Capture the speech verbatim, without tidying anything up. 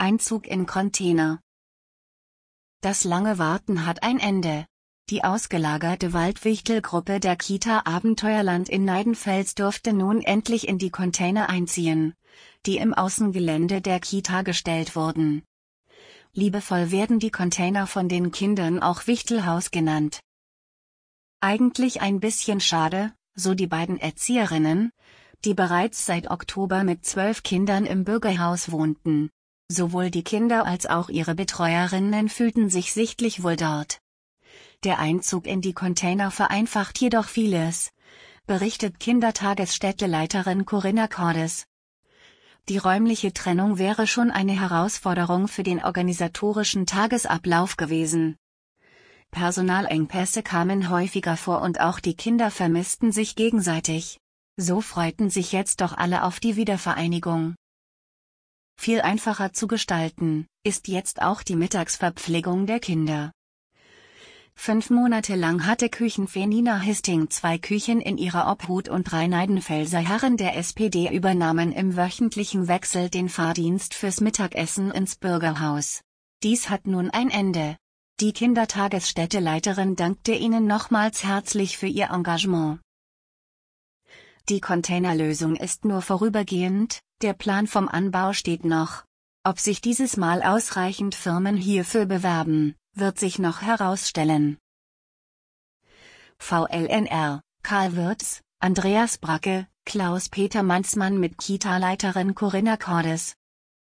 Einzug in Container. Das lange Warten hat ein Ende. Die ausgelagerte Waldwichtelgruppe der Kita Abenteuerland in Neidenfels durfte nun endlich in die Container einziehen, die im Außengelände der Kita gestellt wurden. Liebevoll werden die Container von den Kindern auch Wichtelhaus genannt. Eigentlich ein bisschen schade, so die beiden Erzieherinnen, die bereits seit Oktober mit zwölf Kindern im Bürgerhaus wohnten. Sowohl die Kinder als auch ihre Betreuerinnen fühlten sich sichtlich wohl dort. Der Einzug in die Container vereinfacht jedoch vieles, berichtet Kindertagesstätte-Leiterin Corinna Cordes. Die räumliche Trennung wäre schon eine Herausforderung für den organisatorischen Tagesablauf gewesen. Personalengpässe kamen häufiger vor und auch die Kinder vermissten sich gegenseitig. So freuten sich jetzt doch alle auf die Wiedervereinigung. Viel einfacher zu gestalten ist jetzt auch die Mittagsverpflegung der Kinder. Fünf Monate lang hatte Küchenfee Nina Histing zwei Küchen in ihrer Obhut und drei Neidenfelser Herren der S P D übernahmen im wöchentlichen Wechsel den Fahrdienst fürs Mittagessen ins Bürgerhaus. Dies hat nun ein Ende. Die Kindertagesstätte-Leiterin dankte ihnen nochmals herzlich für ihr Engagement. Die Containerlösung ist nur vorübergehend, der Plan vom Anbau steht noch. Ob sich dieses Mal ausreichend Firmen hierfür bewerben, wird sich noch herausstellen. V L N R, Karl Würz, Andreas Bracke, Klaus-Peter Manzmann mit Kita-Leiterin Corinna Cordes.